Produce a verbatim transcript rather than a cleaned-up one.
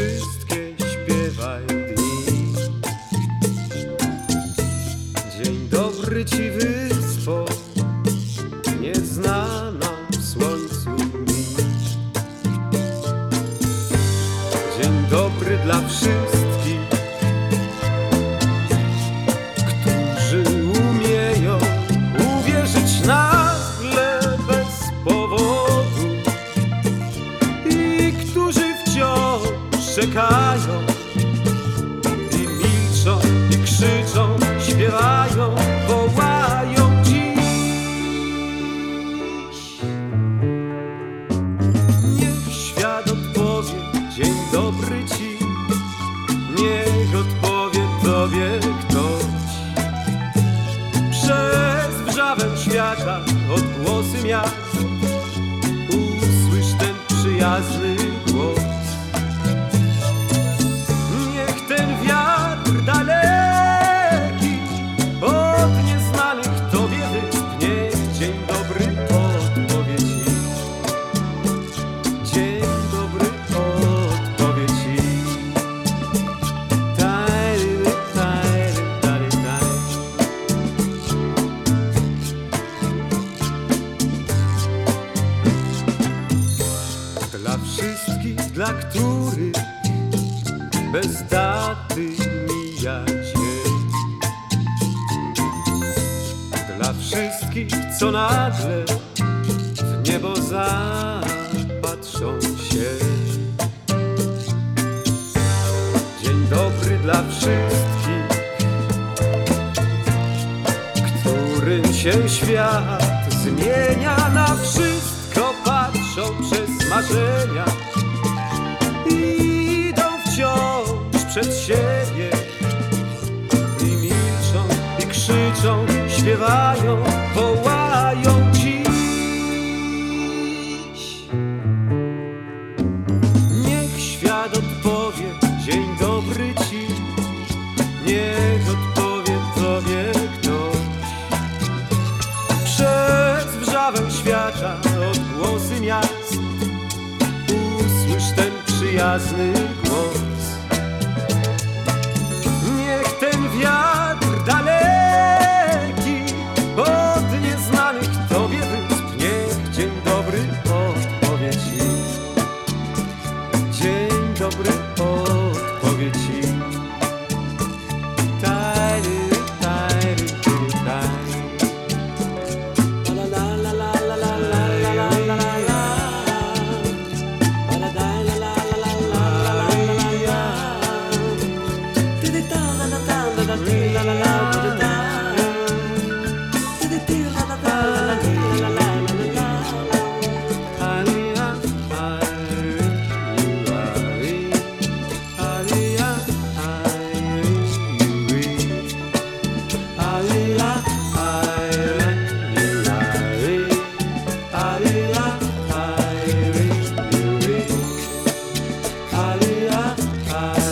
wszystkie śpiewaj dni. Dzień dobry ci, wyspo, nieznana w słońcu mi. Dzień dobry dla wszystkich, którzy umieją uwierzyć nagle bez powodu i którzy wciąż czekają i milczą, i krzyczą, śpiewają, wołają dziś. Niech świat odpowie, dzień dobry ci, niech odpowie tobie ktoś. Przez wrzawę świata, odgłosy miast, usłysz ten przyjazny głos. Niech ten wiatr daleki od nieznanych tobie wysp, niech dzień dobry odpowie ci. Dzień dobry odpowie ci. Tajry, tajry, tajry, tajry. Dla wszystkich, dla których bez daty mija dzień. Dla wszystkich, co nagle w niebo zapatrzą się. Dzień dobry dla wszystkich, którym się świat zmienia. Na wszystko patrzą przez marzenia i idą wciąż przed siebie i milczą, i krzyczą, śpiewają, wołają dziś. Niech świat odpowie, dzień dobry ci, niech odpowie tobie ktoś. Przez wrzawę świata, odgłosy miast, usłysz ten przyjazny głos. Niech ten wiatr daleki od nieznanych tobie wysp, niech dzień dobry odpowie ci. Dzień dobry odpowie ci. Tajry, tajry, tajry, tajry. La la la la la la la la la la la la. La la la la la la la la la la. Ti di ta la la ta la la ti la la la ti di ta. Ti di ti la la ta la la ti la la la la la. Alia, alia, alia, alia, alia, alia, alia.